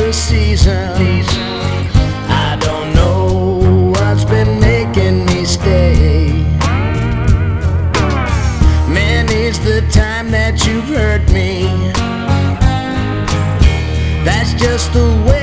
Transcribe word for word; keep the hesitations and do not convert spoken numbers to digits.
the seasons. I don't know what's been making me stay. Many's the time that you've hurt me. That's just the way